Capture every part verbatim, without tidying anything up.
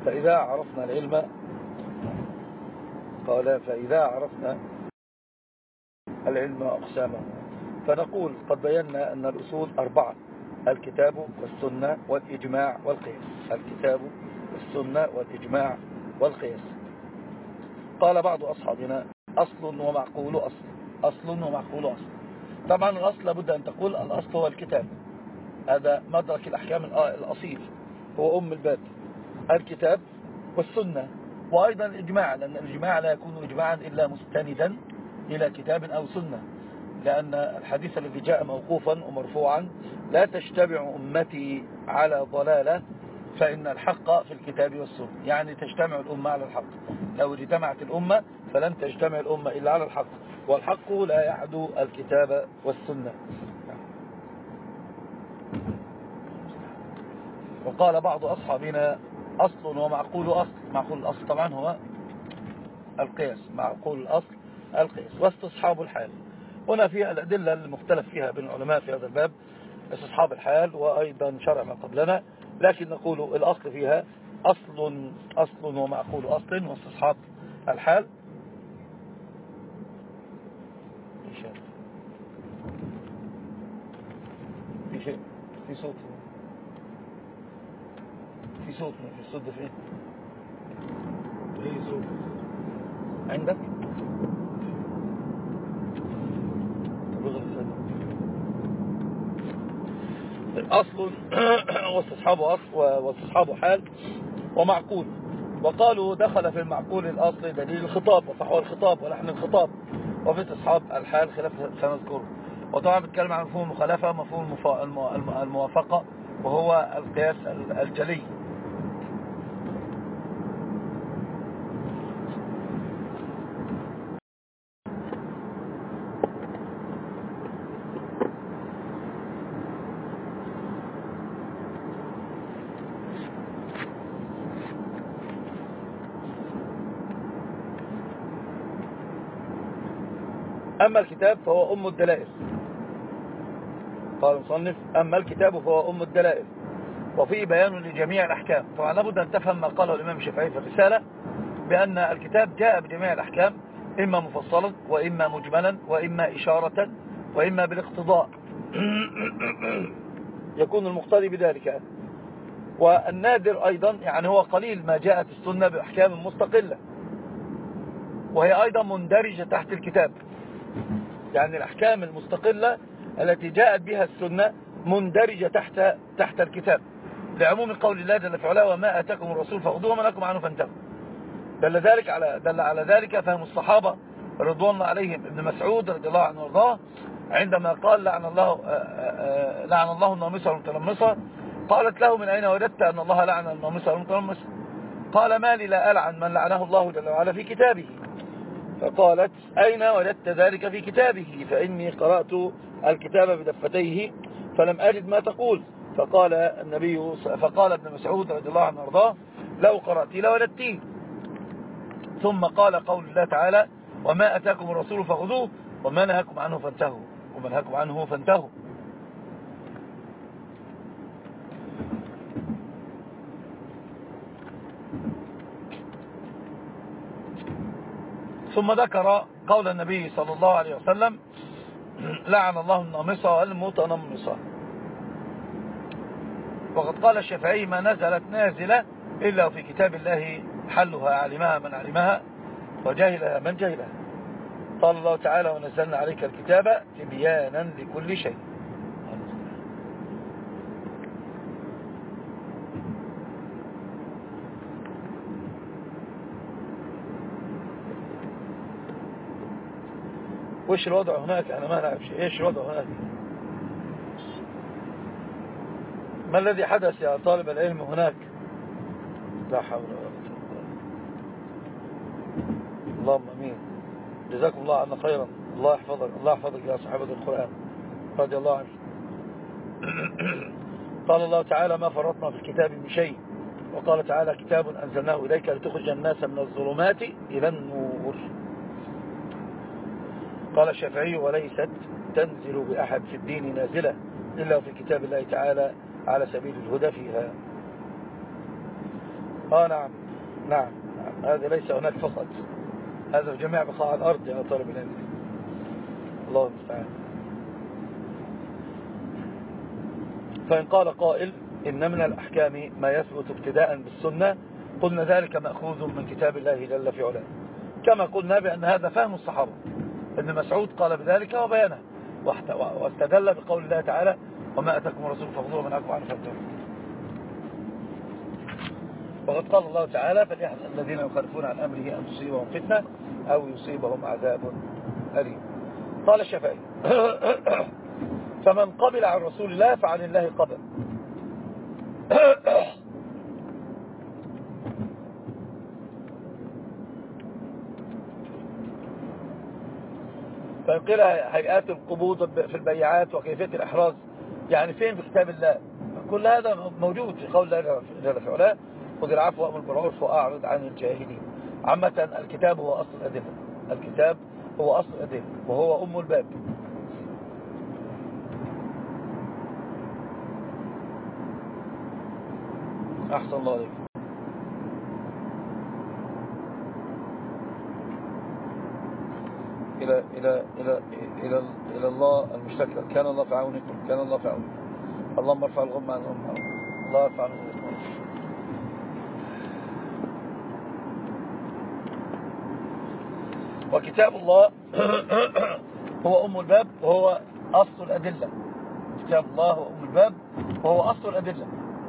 فإذا عرفنا العلم قال فإذا عرفنا العلم أقسامه فنقول قد بينا أن الأصول أربعة: الكتاب والسنة والإجماع والقياس. الكتاب والسنة والإجماع والقياس. قال بعض أصحابنا: أصل ومعقول أصل. أصل ومعقول أصل. طبعا الأصل لابد أن تقول الأصل هو الكتاب، هذا مدرك الأحكام الأصيل، هو أم الباب. الكتاب والسنة وأيضا الإجماع، لأن الإجماع لا يكون إجماعا إلا مستندا إلى كتاب أو سنة، لأن الحديث الذي جاء موقوفا ومرفوعا: لا تجتمع أمتي على ضلالة فإن الحق في الكتاب والسنة، يعني تجتمع الأمة على الحق. لو اجتمعت الأمة فلن تجتمع الأمة إلا على الحق، والحق لا يعدو الكتاب والسنة. وقال بعض أصحابنا: أصل ومعقول أصل. معقول الأصل طبعا هو القياس، معقول الأصل القياس. واستصحاب الحال، هنا في الأدلة المختلف فيها بين العلماء في هذا الباب: استصحاب الحال وأيضا شرع ما قبلنا، لكن نقول الأصل فيها أصل أصل ومعقول أصل واستصحاب الحال. في شيء في صوت في صوت في الصوت ده فين؟ ايه صوت عندك؟ أصل واستصحاب أصل واستصحاب حال ومعقول. وقالوا دخل في المعقول الأصل دليل الخطاب وفحوى الخطاب ولحن الخطاب، وفي استصحاب الحال خلاف سنذكره. وطبعا بتكلم عن مفهوم المخالفة، مفهوم الموافقة، وهو القياس الجلي. أما الكتاب فهو أم الدلائل. قال المصنف: أما الكتاب فهو أم الدلائل وفيه بيان لجميع الأحكام. طبعا لابد أن تفهم ما قاله الإمام الشافعي في الرسالة، بأن الكتاب جاء بجميع الأحكام، إما مفصلا وإما مجملا وإما إشارة وإما بالاقتضاء يكون المقتضي بذلك. والنادر أيضا يعني هو قليل ما جاءت السنة بأحكام مستقلة، وهي أيضا مندرجة تحت الكتاب. يعني الأحكام المستقلة التي جاءت بها السنة مندرجة تحت تحت الكتاب، لعموم قول الله جل في علاه: وما آتاكم الرسول فخذوه وما نهاكم عنه فانتهوا. دل ذلك على دل على ذلك فهم الصحابة رضوان الله عليهم. ابن مسعود رضي الله عنه وارضاه عندما قال: لعن الله لعن الله النامصة والمتنمصة، قالت له: من أين وجدت أن الله لعن النامصة والمتنمصة؟ قال: ما لي لا ألعن من لعنه الله جل وعلا في كتابه. فقالت: أين وجدت ذلك في كتابه؟ فإني قرأت الكتاب بدفتيه فلم أجد ما تقول. فقال النبي فقال ابن مسعود رضي الله عنه وارضاه: لو قرأتي لوجدتيه. ثم قال قول الله تعالى: وما أتاكم الرسول فخذوه وما نهاكم عنه فانتهوا وما نهاكم عنه فانتهوا. ثم ذكر قول النبي صلى الله عليه وسلم: لعن الله النامصة والمتنمصة. وقد قال الشافعي: ما نزلت نازلة إلا في كتاب الله حلها علمها من علمها وجاهلها من جاهلها. قال الله تعالى: ونزلنا عليك الكتاب تبيانا لكل شيء. وش الوضع هناك؟ أنا ما نعرف شيء. إيش الوضع هناك؟ ما الذي حدث يا طالب العلم هناك؟ لا حول ولا قوة. اللهم امين. جزاكم الله عنا خيرا. الله يحفظك الله يحفظك يا صاحبة القرآن رضي الله عنك. قال الله تعالى: ما فرطنا في الكتاب من شيء. وقال تعالى: كتاب أنزلناه إليك لتخرج الناس من الظلمات إلى النور. قال الشافعي: وليست تنزل بأحد في الدين نازلة إلا في كتاب الله تعالى على سبيل الهدى فيها. اه نعم نعم, نعم. هذا ليس هناك فقط، هذا في جميع بقاع الأرض يا طالب العلم. الله المستعان. فإن قال قائل إن من الأحكام ما يثبت ابتداء بالسنة، قلنا ذلك مأخوذ من كتاب الله جل في علاه، كما قلنا بأن هذا فهم الصحابة. ابن مسعود قال بذلك وبيانه، واستدل بقول الله تعالى وما أتاكم الرسول فخذوه وما نهاكم عنه فانتهوا. وقد قال الله تعالى فليحذر الذين يخالفون عن أمره أن تصيبهم فتنة أو يصيبهم عذاب أليم. قال الشافعي فمن قبل عن رسول الله فعن الله قبل. فقيل هيئات القبوض في البيعات وكيفية الإحراز، يعني فين في كتاب الله؟ كل هذا موجود في قول الله جل في علاه خذ العفو وأمر بالعرف وأعرض عن الجاهلين. عامة الكتاب هو أصل الأدلة، الكتاب هو أصل الأدلة وهو أم الباب. أحسن الله عليك. إلى إلى إلى إلى إلى الله المشتكى، كان الله في عونكم، كان الله في عونكم. اللهم ارفع الغم عن الغم، الله يرفع الغم. وكتاب الله هو أم الباب وهو أصل الأدلة. كتاب الله هو أم الباب وهو أصل الأدلة.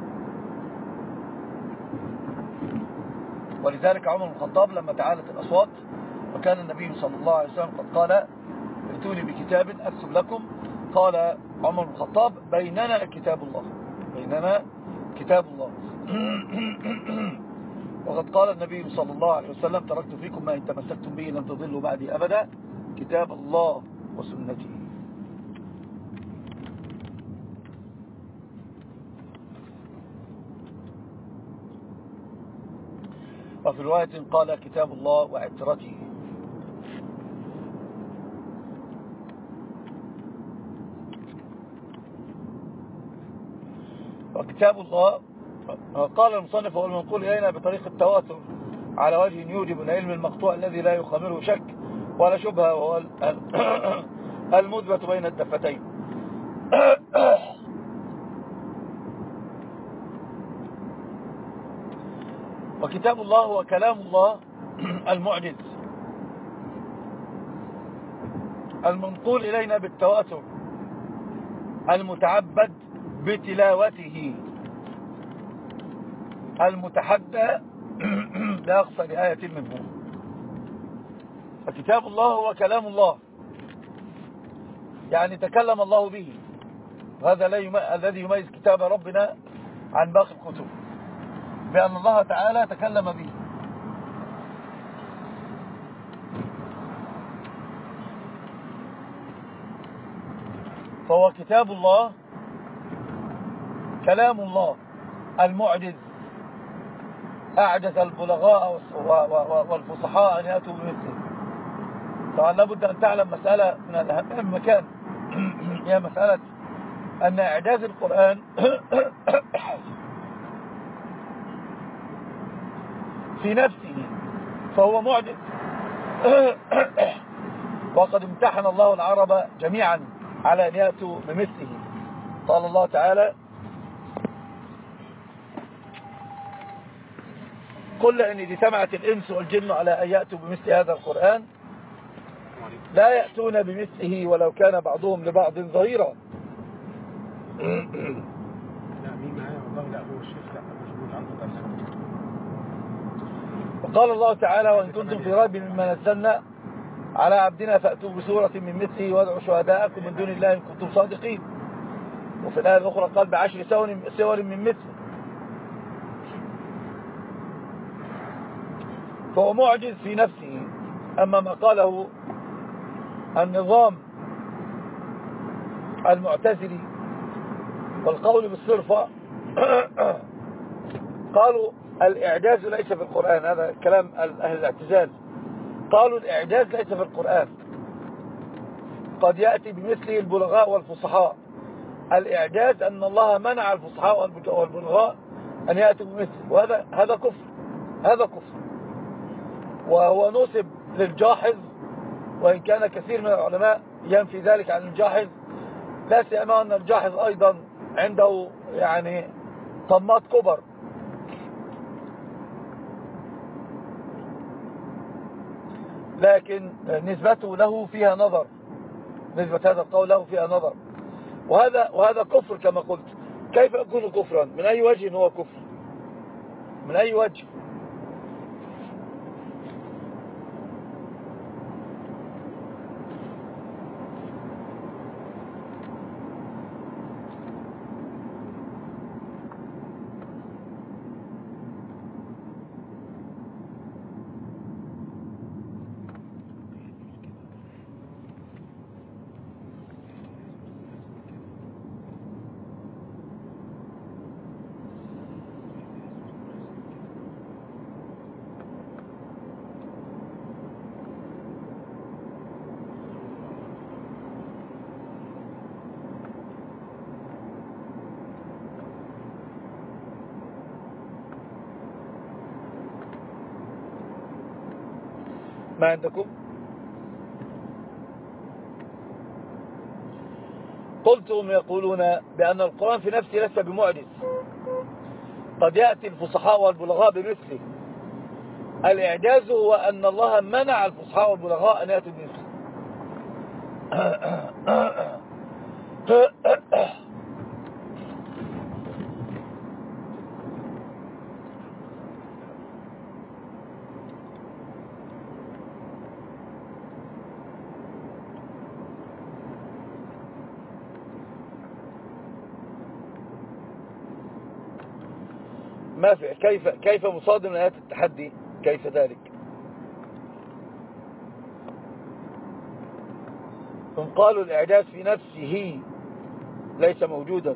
ولذلك عمر بن الخطاب لما تعالت الأصوات وكان النبي صلى الله عليه وسلم قد قال ائتوني بكتاب أكتب لكم، قال عمر بن الخطاب بيننا كتاب الله، بيننا كتاب الله. وقد قال النبي صلى الله عليه وسلم تركت فيكم ما إن تمسكتم به لن تضلوا بعدي أبدا، كتاب الله وسنتي. وفي رواية قال كتاب الله وعترته. وكتاب الله قال المصنف هو المنقول إلينا بطريق التواتر على وجه يوجب العلم المقطوع الذي لا يخامره شك ولا شبهة، وهو المثبت بين الدفتين. وكتاب الله هو كلام الله المعجز المنقول إلينا بالتواتر المتعبد بتلاوته المتحدى بأقصى آية منه. فكتاب الله هو كلام الله، يعني تكلم الله به، وهذا الذي يميز كتاب ربنا عن باقي الكتب، بأن الله تعالى تكلم به. فهو كتاب الله كلام الله المعجز، أعجز البلغاء والفصحاء أن يأتوا بمثله. طبعا لابد أن تعلم مسألة من الأهم مكان، هي مسألة أن إعجاز القرآن في نفسه فهو معجز. وقد امتحن الله العرب جميعا على أن يأتوا بمثله. قال الله تعالى قل إن اجتمعت الإنس والجن على أن يأتوا بمثل هذا القرآن لا يأتون بمثله ولو كان بعضهم لبعض ظهيرا. لا مين معايا والله؟ لا هو الشيخ لا مشغول عنده درس. وقال الله تعالى وإن كنتم في ريب مما نزلنا على عبدنا فأتوا بسورة من مثله وادعوا شهداءكم من دون الله إن كنتم صادقين. وفي الآية الأخرى قال بعشر سور من مثله. فهو معجز في نفسه. أما ما قاله النظام المعتزلي والقول بالصرفة قالوا الإعجاز ليس في القرآن، هذا كلام أهل الاعتزال. قالوا الإعجاز ليس في القرآن، قد يأتي بمثله البلغاء والفصحاء. الإعجاز أن الله منع الفصحاء والبلغاء أن يأتوا بمثله، وهذا هذا كفر. هذا كفر. وهو نسب للجاحظ، وإن كان كثير من العلماء ينفي ذلك عن الجاحظ، لا سيما أن الجاحظ أيضا عنده يعني طمات كبر. لكن نسبته له فيها نظر، نسبة هذا القول له فيها نظر. وهذا وهذا كفر كما قلت. كيف يكون كفرا؟ من أي وجه هو كفر؟ من أي وجه؟ ما عندكم؟ قلتم يقولون بأن القرآن في نفسه ليس بمعجز، قد يأتي الفصحاء والبلغاء بمثله. الإعجاز هو أن الله منع الفصحاء والبلغاء أن يأتوا بمثله. ما في كيف كيف مصادم آيات التحدي؟ كيف ذلك؟ هم قالوا الإعجاز في نفسه ليس موجودا.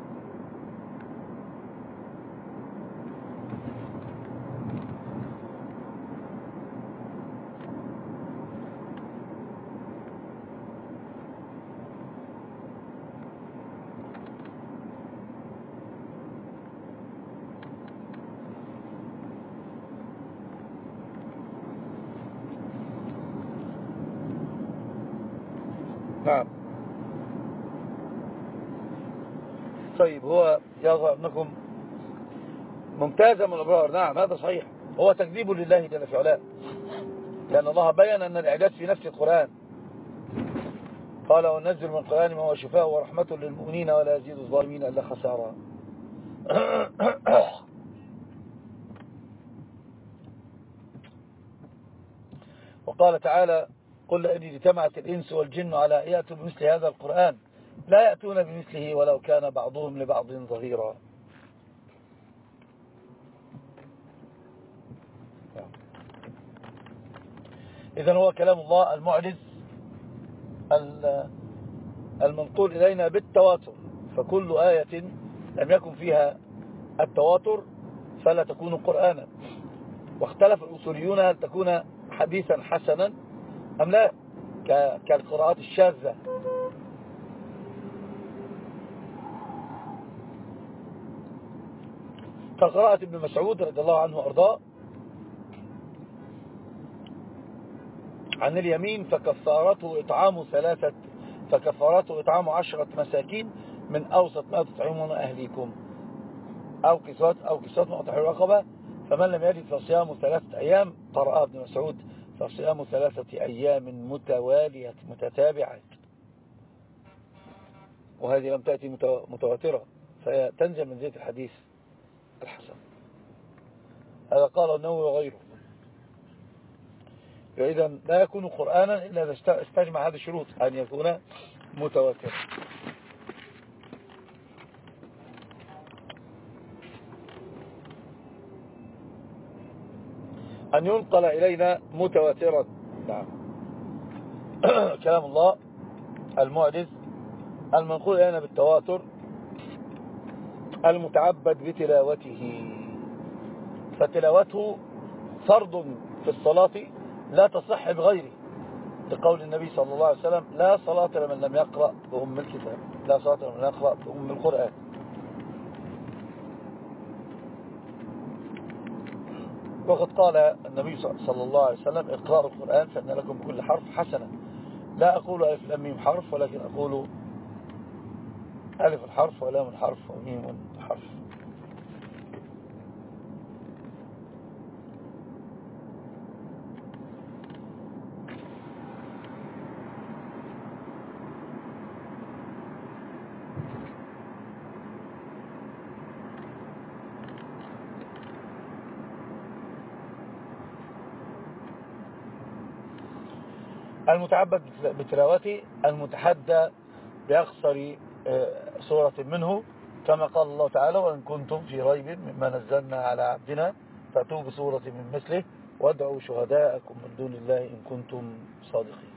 نعم. طيب هو يظهر أنكم ممتازة من الأبرار. نعم هذا صحيح، هو تكذيب لله جل في علاه، لأن الله بيّن أن الإعجاز في نفس القرآن. قال وننزل من القرآن ما هو شفاء ورحمة للمؤمنين ولا يزيد الظالمين إلا خسارا. وقال تعالى قل إن اجتمعت الإنس والجن على أن يأتوا بمثل هذا القرآن لا يأتون بمثله ولو كان بعضهم لبعض ظهيرا. إذن هو كلام الله المعجز المنقول إلينا بالتواتر، فكل آية لم يكن فيها التواتر فلا تكون قرآنا. واختلف الأصوليون هل تكون حديثا حسنا أم لا، كالقراءات الشاذة. كقراءة ابن مسعود رضي الله عنه وأرضاه عن اليمين فكفارته إطعام ثلاثة فكفارته إطعام عشرة مساكين من أوسط ما تطعمون أهليكم أو كسوات أو كسوات مقطع الرقبة، فمن لم يجد فصيام ثلاثة أيام. قرأ ابن مسعود فصيام ثلاثة أيام متوالية متتابعة، وهذه لم تأتي متواترة فهي تنزل من زيت الحديث الحسن. هذا قال النووي وغيره. فإذا لا يكون قرآنا إلا إذا استجمع هذه الشروط أن يكون متواترا. أن ينقل إلينا متواترا. نعم. كلام الله المعجز المنقول إلينا بالتواتر المتعبد بتلاوته، فتلاوته فرض في الصلاة لا تصح بغيره، لقول النبي صلى الله عليه وسلم لا صلاة لمن لم يقرأ بأم الكتاب، لا صلاة لمن لم يقرأ بأم القرآن. وقد قال النبي صلى الله عليه وسلم اقرأوا القرآن فإن لكم بكل حرف حسنة. لا أقول ألف لام ميم حرف، ولكن أقول ألف الحرف ولام الحرف وميم حرف. المتعبد بتلاوته المتحدى بأقصر سورة منه، كما قال الله تعالى وإن كنتم في ريب مما نزلنا على عبدنا فأتوا بسورة من مثله وادعوا شهداءكم من دون الله إن كنتم صادقين.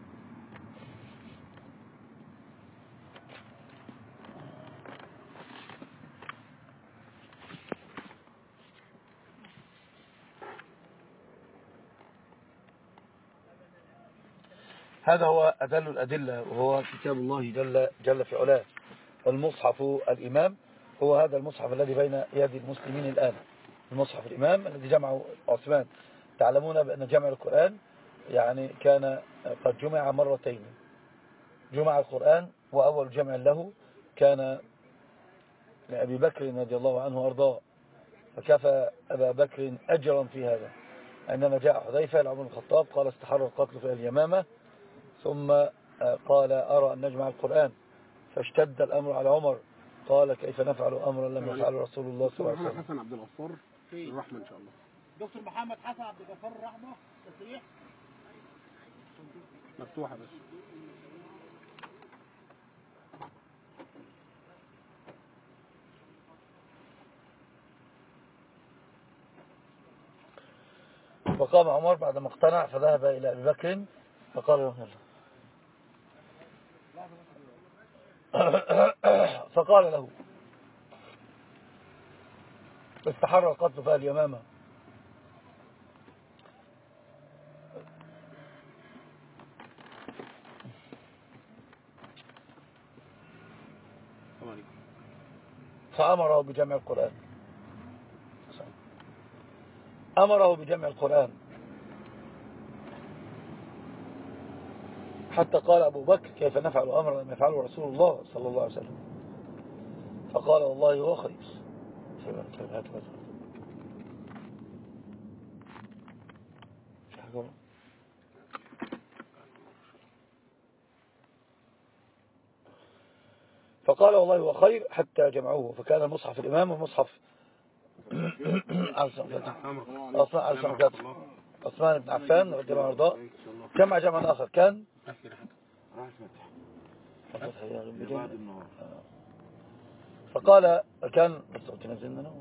هذا هو أدل الأدلة، وهو كتاب الله جل, جل في علاه. والمصحف الإمام هو هذا المصحف الذي بين يد المسلمين الآن، المصحف الإمام الذي جمعه عثمان. تعلمون بأن جمع القرآن يعني كان قد جمع مرتين. جمع القرآن وأول جمع له كان لأبي بكر رضي الله عنه وأرضاه، فكفى أبا بكر أجرا في هذا. عندما جاء حذيفة لعمر بن الخطاب قال استحر القتل في اليمامة، ثم قال أرى أن نجمع القرآن، فاشتد الأمر على عمر قال كيف نفعل أمرا لم يفعله رسول الله صلى الله عليه وسلم. دكتور محمد حسن عبد الغفار الرحمة إن شاء الله. دكتور محمد حسن عبد الغفار الرحمة تصريح مفتوحة بس. فقام عمر بعدما اقتنع فذهب إلى أبي بكر فقال له فقال له استحر القتل في اليمامة. فأمره بجمع القرآن أمره بجمع القرآن حتى قال أبو بكر كيف نفعل أمرا لم يفعله رسول الله صلى الله عليه وسلم، فقال والله هو خير. فقال والله هو خير حتى جمعوه، فكان المصحف الإمام والمصحف عثمان بن عفان رضي الله عنه جمع جمعا آخر كان فقال كان تنزلنا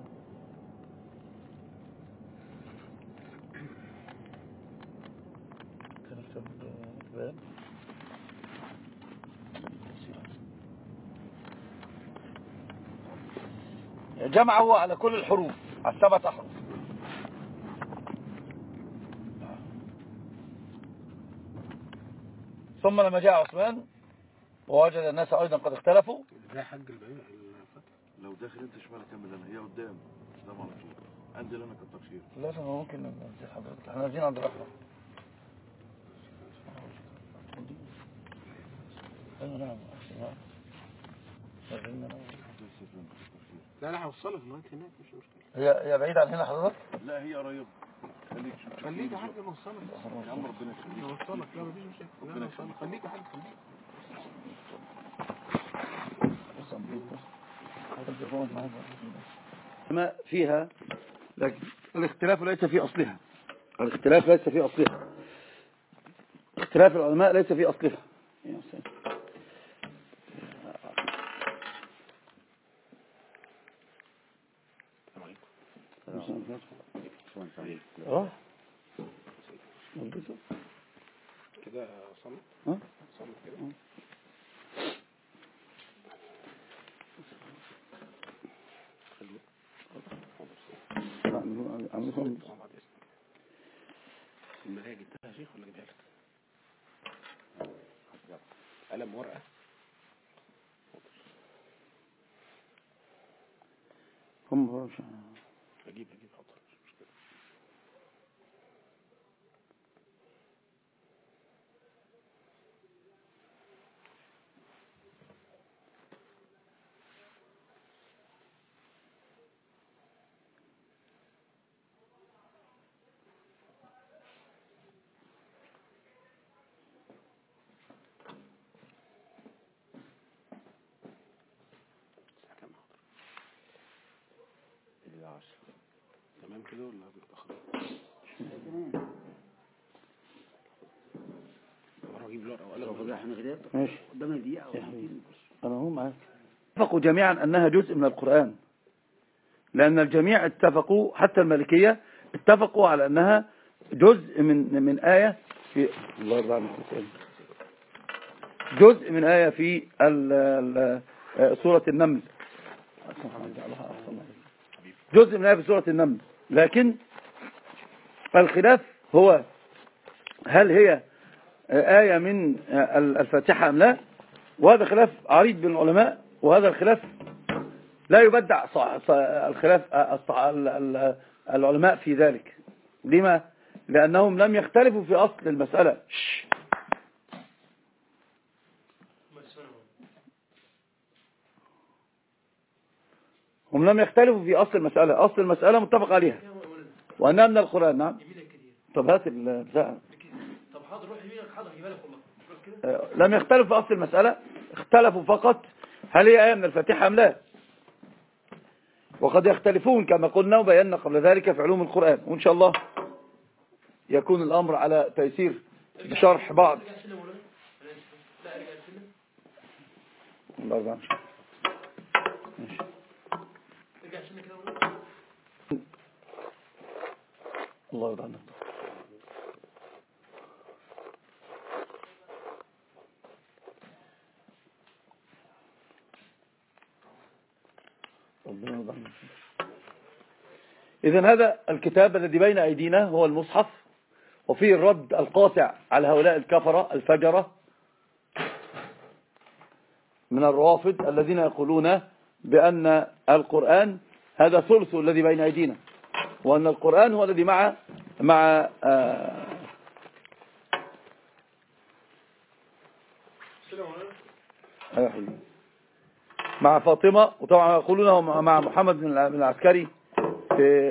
جمعه على كل الحروف، على السبعة أحرف. ثم لما جاء عثمان ووجد الناس أيضا قد اختلفوا. ازاي حج البعير لو داخل انت شمال كمل انا، هي قدام قدام على طول. انزل انا كتر خير. لا ممكن ننزل حضرتك، احنا نازلين عند الأحرف. ايوه نعم لا لا هوصلك لغايه هناك مش مشكله. هي هي بعيد عن هنا حضرتك؟ لا هي قريبه. خليك خليك يا حاج اوصلك. يا عم ربنا يخليك. اوصلك لا مفيش مشكله. ربنا يخليك. خليك يا حاج خليك. ما فيها، لكن الاختلاف ليس في أصلها. الاختلاف ليس في أصلها. اختلاف العلماء ليس في أصلها. اه كده صمت ها صمت كده. عملكم المرايه جبتها يا شيخ ولا جبتها لك؟ قلم ورقه هم اجيب اجيب حاضر مش مشكله. تمام كده ولا بتأخر؟ اجيب له وقلم. ماشي انا هو معاك. اتفقوا جميعا انها جزء من القرآن، لان الجميع اتفقوا حتى المالكية اتفقوا على انها جزء من من آية في الله يرضى عنك جزء من آية في ال سورة النمل، جزء من آية في سورة النمل. لكن الخلاف هو هل هي آية من الفاتحة أم لا، وهذا خلاف عريض بين العلماء، وهذا الخلاف لا يبدع الخلاف العلماء في ذلك. لما؟ لأنهم لم يختلفوا في أصل المسألة. هم لم يختلفوا في أصل المسألة، أصل المسألة متفق عليها وأنها من القرآن. نعم. طب هات البتاع. طب حاضر روح يمينك، حاضر يبالك والله. لم يختلفوا في أصل المسألة، اختلفوا فقط هل هي آية من الفاتحة أم لا، وقد يختلفون كما قلنا وبينا قبل ذلك في علوم القرآن. وإن شاء الله يكون الأمر على تيسير بشرح بعض. الله الله يرضى عنك. إذن هذا الكتاب الذي بين أيدينا هو المصحف، وفيه الرد القاطع على هؤلاء الكفرة الفجرة من الروافض الذين يقولون بأن القرآن هذا ثلث الذي بين أيدينا، وأن القرآن هو الذي مع مع آه مع فاطمة، وطبعا يقولونه مع محمد بن العسكري في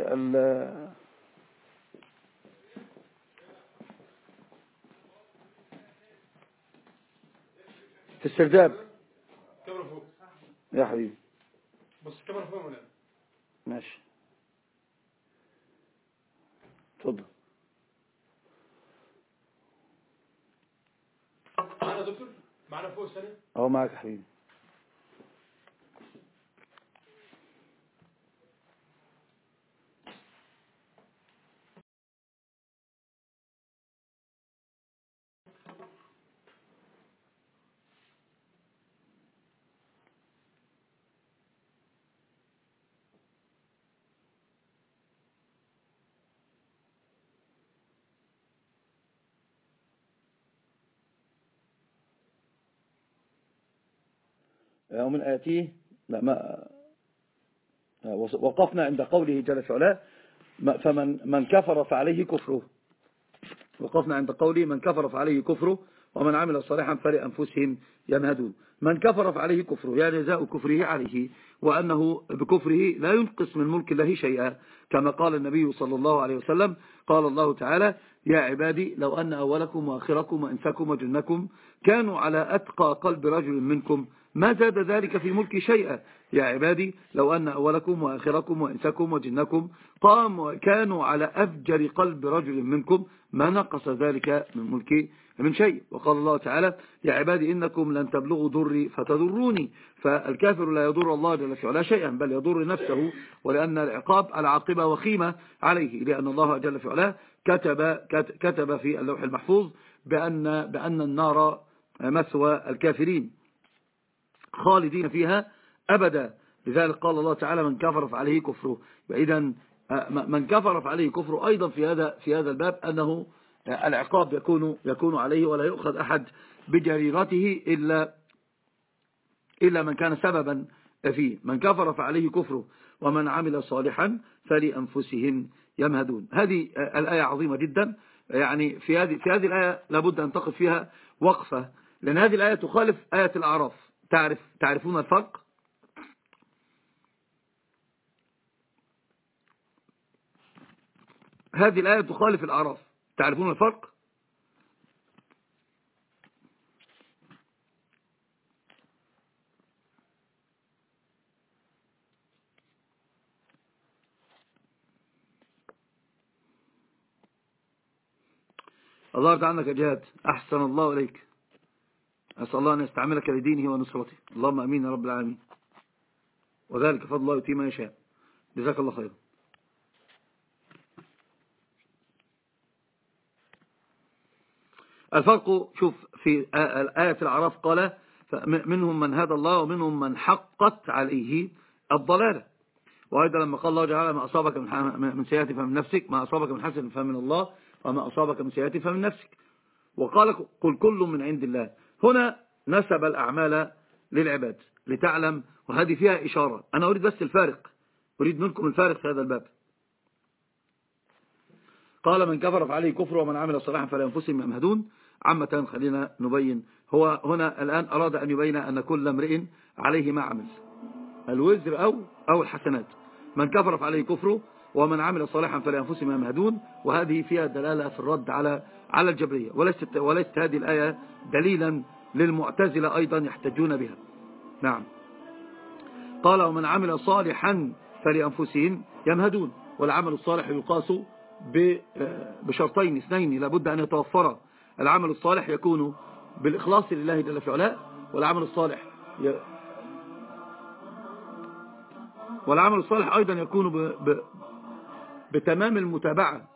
في السرداب. كاميرا فوق يا حبيبي، بص الكاميرا فوق ولا ماشي؟ اتفضل. معانا دكتور، معانا فوق ثانية اهو معاك يا حبيبي. ومن آياته لا ما وقفنا عند قوله جل وعلا فمن من كفر فعليه كفره. وقفنا عند قوله من كفر فعليه كفره ومن عمل صالحا فلأنفسهم يمهدون. من كفر فعليه كفره يعني جزاء كفره عليه، وأنه بكفره لا ينقص من ملك الله شيئا، كما قال النبي صلى الله عليه وسلم. قال الله تعالى يا عبادي لو أن أولكم وآخركم وإنسكم وجنكم كانوا على أتقى قلب رجل منكم ما زاد ذلك في ملك شيئا. يا عبادي لو أن أولكم وآخركم وإنسكم وجنكم قاموا كانوا على أفجر قلب رجل منكم ما نقص ذلك من ملكي من شيء. وقال الله تعالى يا عبادي إنكم لن تبلغوا ضري فتضروني. فالكافر لا يضر الله جل وعلا شيئا بل يضر نفسه، ولأن العقاب العاقبة وخيمة عليه، لأن الله جل وعلا كتب كتب في اللوح المحفوظ بأن بأن النار مثوى الكافرين خالدين فيها أبدا. لذلك قال الله تعالى من كفر فعليه كفره. إذن من كفر فعليه كفره أيضا في هذا في هذا الباب أنه العقاب يكون يكون عليه، ولا يؤخذ أحد بجريرته إلا إلا من كان سببا فيه. من كفر فعليه كفره ومن عمل صالحا فلأنفسهم يمهدون. هذه الآية عظيمة جدا، يعني في هذه في هذه الآية لابد أن تقف فيها وقفة، لأن هذه الآية تخالف آية الأعراف. تعرف تعرفون الفرق؟ هذه الآية تخالف الأعراف، تعرفون الفرق؟ الله يرضى عنك يا جهاد، أحسن الله إليك. أسأل الله أن يستعملك لدينه ونصرته، اللهم أمين يا رب العالمين، وذلك فضل الله يؤتيه ما يشاء. جزاك الله خيرا. الفرق شوف في آية الأعراف قال منهم من هدى الله ومنهم من حقت عليه الضلالة. وأيضا لما قال الله تعالى ما أصابك من سيئة فمن نفسك، ما أصابك من حسن فمن الله، وما أصابك من سيئة فمن نفسك. وقال قل كل من عند الله. هنا نسب الأعمال للعباد لتعلم، وهذه فيها إشارة. أنا أريد بس الفارق، أريد منكم الفارق في هذا الباب. قال من كفر فعليه كفر ومن عمل صالحا فلأنفسهم يمهدون. عامة خلينا نبين، هو هنا الآن أراد أن يبين أن كل امرئ عليه ما عمل، الوزر أو أو الحسنات. من كفر فعليه كفره ومن عمل صالحا فلأنفسهم يمهدون. وهذه فيها دلالة في الرد على على الجبرية، وليست وليست هذه الآية دليلا للمعتزلة أيضا يحتجون بها. نعم. قال ومن عمل صالحا فلأنفسهم يمهدون. والعمل الصالح يقاس بشرطين اثنين لابد أن يتوفرا. العمل الصالح يكون بالإخلاص لله جل في علاه، والعمل الصالح ي... والعمل الصالح أيضا يكون ب... ب... بتمام المتابعة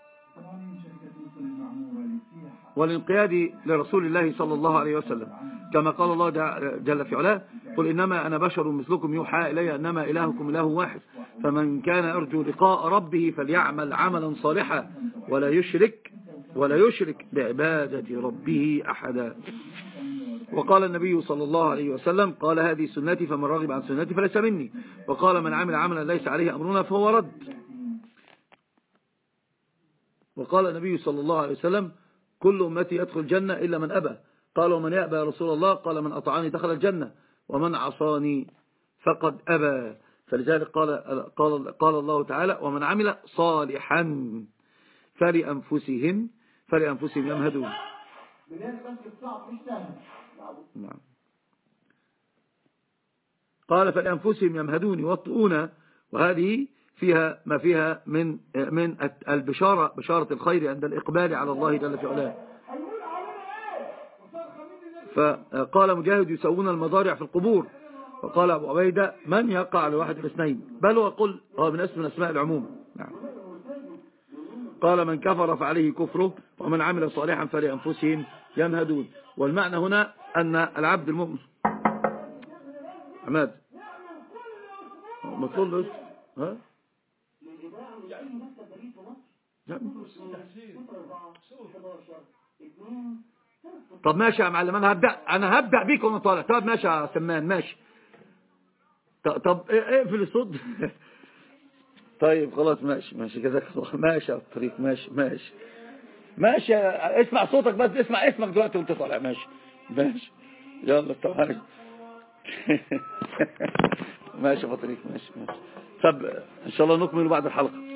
والانقياد لرسول الله صلى الله عليه وسلم، كما قال الله جل في علاه قل إنما أنا بشر مثلكم يوحى إلي أنما إلهكم إله واحد فمن كان يرجو لقاء ربه فليعمل عملا صالحا ولا يشرك ولا يشرك بعبادة ربه أحدا. وقال النبي صلى الله عليه وسلم قال هذه سنتي فمن رغب عن سنتي فليس مني. وقال من عمل عملا ليس عليه أمرنا فهو رد. وقال النبي صلى الله عليه وسلم كل أمتي يدخل الجنة إلا من أبى. قال ومن يأبى يا رسول الله؟ قال من أطاعني دخل الجنة ومن عصاني فقد أبى. فلذلك قال, قال, قال الله تعالى ومن عمل صالحا فلأنفسهم فلأنفسهم يمهدون. نعم. قال فلأنفسهم يمهدون يوطئون. وهذه فيها ما فيها من من البشارة، بشارة الخير عند الإقبال على الله جل في علاه. فقال مجاهد يسوون المضارع في القبور. وقال أبو عبيدة من يقع على واحد الاثنين، بل وقل هو من اسم من اسماء العموم. نعم. قال من كفر فعليه كفره ومن عمل صالحا فلأنفسهم يمهدون. والمعنى هنا أن العبد المؤمن عماد مطلوب له ها طب ماشي يا معلم، انا هبدأ انا هبدأ بيك وانا طالع. طب ماشي يا سمان ماشي. طب اقفل الصوت. طيب خلاص ماشي ماشي جزاك الله. ماشي يا طريق ماشي ماشي ماشي. اسمع صوتك بس، اسمع اسمك دلوقتي وانت طالع. ماشي ماشي يلا طبعا. ماشي يا طريق ماشي ماشي. طب ان شاء الله نكمل بعد الحلقة.